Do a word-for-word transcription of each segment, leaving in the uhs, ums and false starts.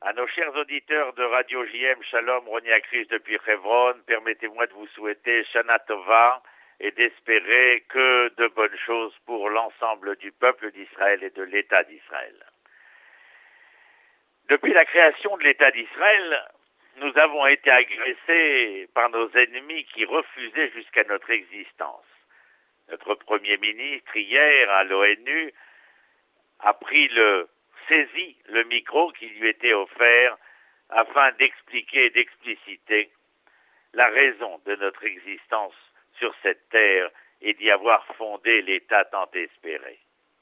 À nos chers auditeurs de Radio J M, Shalom, Roni Akrish depuis Hebron, permettez-moi de vous souhaiter Shana Tova et d'espérer que de bonnes choses pour l'ensemble du peuple d'Israël et de l'État d'Israël. Depuis la création de l'État d'Israël, nous avons été agressés par nos ennemis qui refusaient jusqu'à notre existence. Notre Premier ministre, hier, à l'ONU, a pris le saisi le micro qui lui était offert afin d'expliquer et d'expliciter la raison de notre existence sur cette terre et d'y avoir fondé l'État tant espéré.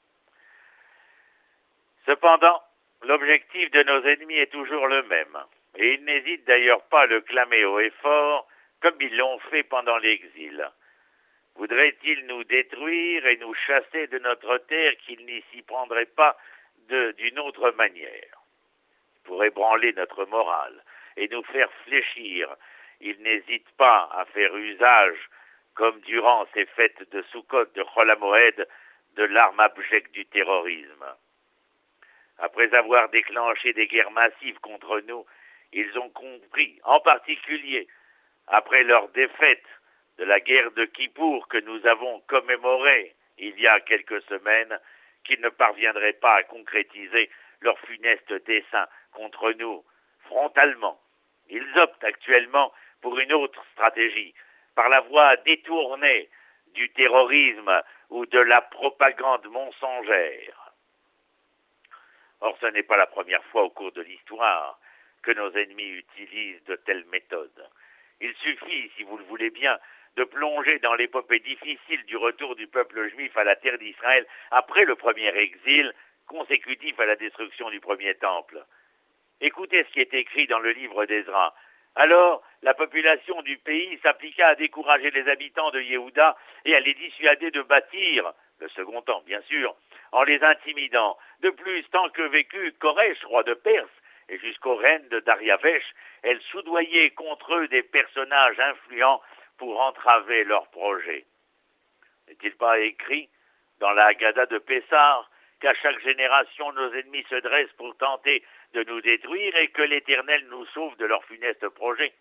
Cependant, l'objectif de nos ennemis est toujours le même, et ils n'hésitent d'ailleurs pas à le clamer haut et fort, comme ils l'ont fait pendant l'exil. Voudraient-ils nous détruire et nous chasser de notre terre qu'ils n'y s'y prendraient pas de, d'une autre manière? Pour ébranler notre morale et nous faire fléchir, ils n'hésitent pas à faire usage, comme durant ces fêtes de Sukkot, de Chol HaMoed, de l'arme abjecte du terrorisme. Après avoir déclenché des guerres massives contre nous, ils ont compris, en particulier après leur défaite de la guerre de Kippour que nous avons commémorée il y a quelques semaines, qu'ils ne parviendraient pas à concrétiser leur funeste dessein contre nous frontalement. Ils optent actuellement pour une autre stratégie, par la voie détournée du terrorisme ou de la propagande mensongère. Or, ce n'est pas la première fois au cours de l'histoire que nos ennemis utilisent de telles méthodes. Il suffit, si vous le voulez bien, de plonger dans l'épopée difficile du retour du peuple juif à la terre d'Israël après le premier exil, consécutif à la destruction du premier temple. Écoutez ce qui est écrit dans le livre d'Ezra. Alors, la population du pays s'appliqua à décourager les habitants de Yehuda et à les dissuader de bâtir, le second temple bien sûr, en les intimidant. De plus, tant que vécut Koresh, roi de Perse, et jusqu'au règne de Dariavesh, elle soudoyait contre eux des personnages influents pour entraver leurs projets. N'est-il pas écrit dans la Haggadah de Pessah qu'à chaque génération nos ennemis se dressent pour tenter de nous détruire et que l'Éternel nous sauve de leurs funestes projets?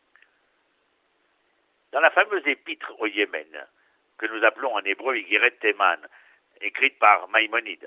Dans la fameuse épître au Yémen, que nous appelons en hébreu Igeret Teman, écrite par Maïmonide,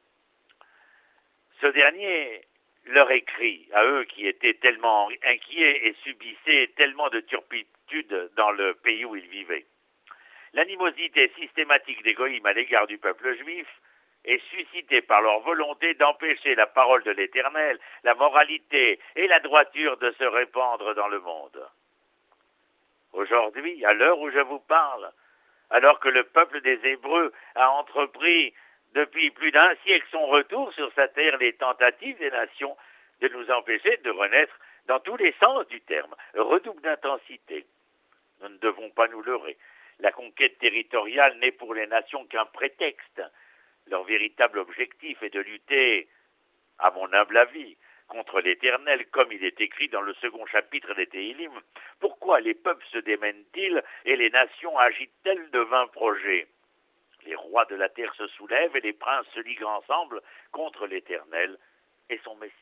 ce dernier leur écrit, à eux qui étaient tellement inquiets et subissaient tellement de turpitude dans le pays où ils vivaient. L'animosité systématique des goïms à l'égard du peuple juif est suscitée par leur volonté d'empêcher la parole de l'Éternel, la moralité et la droiture de se répandre dans le monde. Aujourd'hui, à l'heure où je vous parle, alors que le peuple des Hébreux a entrepris depuis plus d'un siècle son retour sur sa terre, les tentatives des nations de nous empêcher de renaître dans tous les sens du terme, redoublent d'intensité. Nous ne devons pas nous leurrer. La conquête territoriale n'est pour les nations qu'un prétexte. Leur véritable objectif est de lutter, à mon humble avis, contre l'Éternel, comme il est écrit dans le second chapitre des Téhilim. Pourquoi les peuples se démènent-ils et les nations agitent-elles de vains projets? Les rois de la terre se soulèvent et les princes se liguent ensemble contre l'Éternel et son Messie.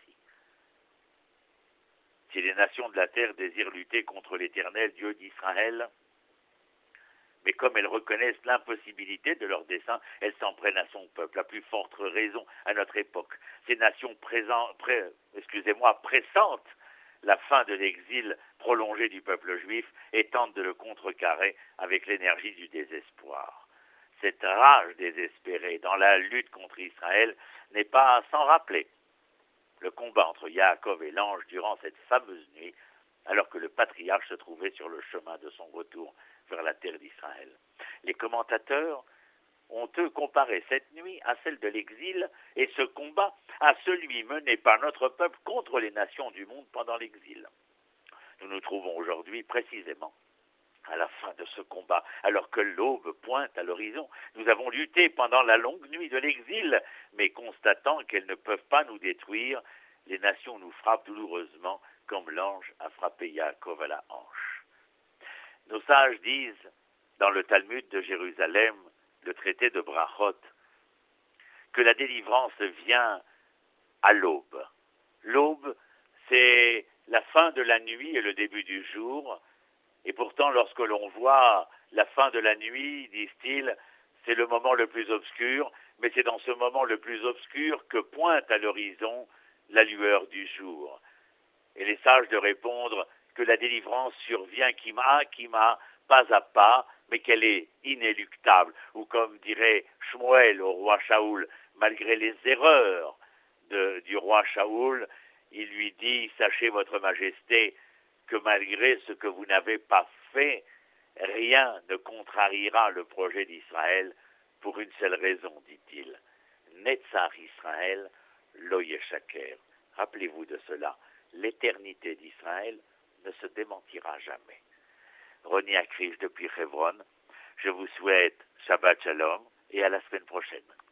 Si les nations de la terre désirent lutter contre l'Éternel, Dieu d'Israël, mais comme elles reconnaissent l'impossibilité de leur dessein, elles s'en prennent à son peuple, à plus forte raison à notre époque. Ces nations présent, pré, excusez-moi, pressentent la fin de l'exil prolongé du peuple juif et tentent de le contrecarrer avec l'énergie du désespoir. Cette rage désespérée dans la lutte contre Israël n'est pas sans rappeler le combat entre Yaakov et l'ange durant cette fameuse nuit, alors que le patriarche se trouvait sur le chemin de son retour vers la terre d'Israël. Les commentateurs ont eux comparé cette nuit à celle de l'exil et ce combat à celui mené par notre peuple contre les nations du monde pendant l'exil. Nous nous trouvons aujourd'hui précisément à la fin de ce combat, alors que l'aube pointe à l'horizon. Nous avons lutté pendant la longue nuit de l'exil, mais constatant qu'elles ne peuvent pas nous détruire, les nations nous frappent douloureusement comme l'ange a frappé Yaakov à la hanche. Nos sages disent, dans le Talmud de Jérusalem, le traité de Brachot, que la délivrance vient à l'aube. L'aube la fin de la nuit est le début du jour, et pourtant lorsque l'on voit la fin de la nuit, disent-ils, c'est le moment le plus obscur, mais c'est dans ce moment le plus obscur que pointe à l'horizon la lueur du jour. Et les sages de répondre que la délivrance survient kima, kima, pas à pas, mais qu'elle est inéluctable, ou comme dirait Shmuel au roi Shaoul, malgré les erreurs de, du roi Shaoul, il lui dit, sachez votre majesté, que malgré ce que vous n'avez pas fait, rien ne contrariera le projet d'Israël pour une seule raison, dit-il. Netzar Israël, lo yeshaker. Rappelez-vous de cela, l'éternité d'Israël ne se démentira jamais. Roni Akrish depuis Hebron, je vous souhaite Shabbat Shalom et à la semaine prochaine.